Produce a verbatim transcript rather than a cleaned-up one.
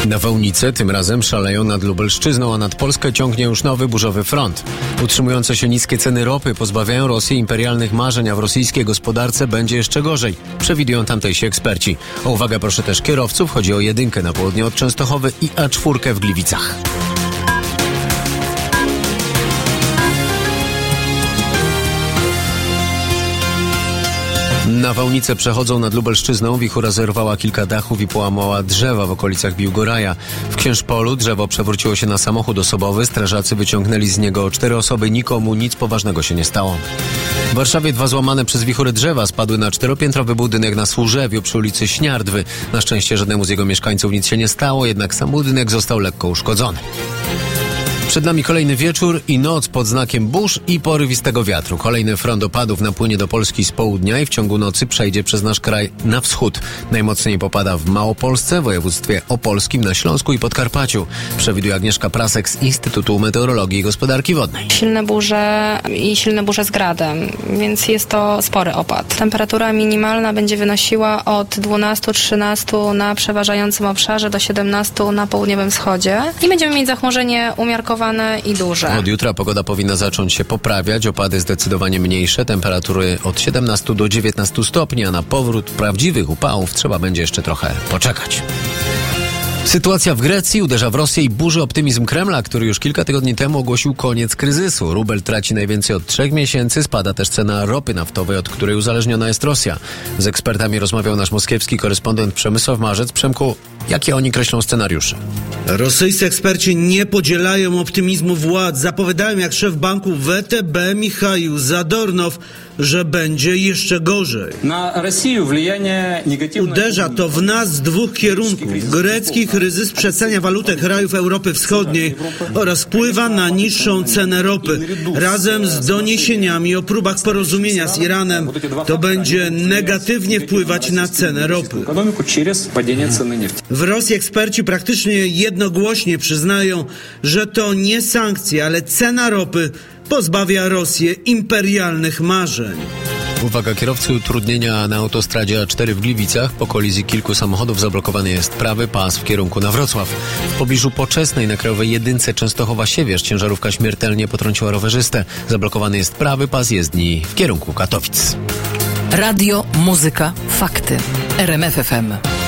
Nawałnice tym razem szaleją nad Lubelszczyzną, a nad Polskę ciągnie już nowy burzowy front. Utrzymujące się niskie ceny ropy pozbawiają Rosję imperialnych marzeń, a w rosyjskiej gospodarce będzie jeszcze gorzej, przewidują tamtejsi eksperci. O uwagę proszę też kierowców, chodzi o jedynkę na południe od Częstochowy i A cztery w Gliwicach. Nawałnice przechodzą nad Lubelszczyzną, wichura zerwała kilka dachów i połamała drzewa w okolicach Biłgoraja. W Księżpolu drzewo przewróciło się na samochód osobowy, strażacy wyciągnęli z niego cztery osoby, nikomu nic poważnego się nie stało. W Warszawie dwa złamane przez wichury drzewa spadły na czteropiętrowy budynek na Służewiu przy ulicy Śniardwy. Na szczęście żadnemu z jego mieszkańców nic się nie stało, jednak sam budynek został lekko uszkodzony. Przed nami kolejny wieczór i noc pod znakiem burz i porywistego wiatru. Kolejny front opadów napłynie do Polski z południa i w ciągu nocy przejdzie przez nasz kraj na wschód. Najmocniej popada w Małopolsce, województwie opolskim, na Śląsku i Podkarpaciu. Przewiduje Agnieszka Prasek z Instytutu Meteorologii i Gospodarki Wodnej. Silne burze i silne burze z gradem, więc jest to spory opad. Temperatura minimalna będzie wynosiła od dwunastu trzynastu na przeważającym obszarze do siedemnastu na południowym wschodzie i będziemy mieć zachmurzenie umiarkowane i duże. Od jutra pogoda powinna zacząć się poprawiać, opady zdecydowanie mniejsze, temperatury od siedemnastu do dziewiętnastu stopni, a na powrót prawdziwych upałów trzeba będzie jeszcze trochę poczekać. Sytuacja w Grecji uderza w Rosję i burzy optymizm Kremla, który już kilka tygodni temu ogłosił koniec kryzysu. Rubel traci najwięcej od trzech miesięcy, spada też cena ropy naftowej, od której uzależniona jest Rosja. Z ekspertami rozmawiał nasz moskiewski korespondent Przemysław Marzec. Przemku, jakie oni kreślą scenariusze? Rosyjscy eksperci nie podzielają optymizmu władz. Zapowiadają jak szef banku W T B Michaił Zadornow, że będzie jeszcze gorzej. Na Rosję влияние negatywne. Uderza to w nas z dwóch kierunków. Grecki kryzys przecenia walutę krajów Europy Wschodniej oraz wpływa na niższą cenę ropy. Razem z doniesieniami o próbach porozumienia z Iranem to będzie negatywnie wpływać na cenę ropy. W Rosji eksperci praktycznie jednogłośnie przyznają, że to nie sankcje, ale cena ropy pozbawia Rosję imperialnych marzeń. Uwaga, kierowcy, utrudnienia na autostradzie A cztery w Gliwicach. Po kolizji kilku samochodów zablokowany jest prawy pas w kierunku na Wrocław. W pobliżu Poczesnej na krajowej jedynce Częstochowa-Siewierz ciężarówka śmiertelnie potrąciła rowerzystę. Zablokowany jest prawy pas jezdni w kierunku Katowic. Radio, muzyka, fakty. R M F F M.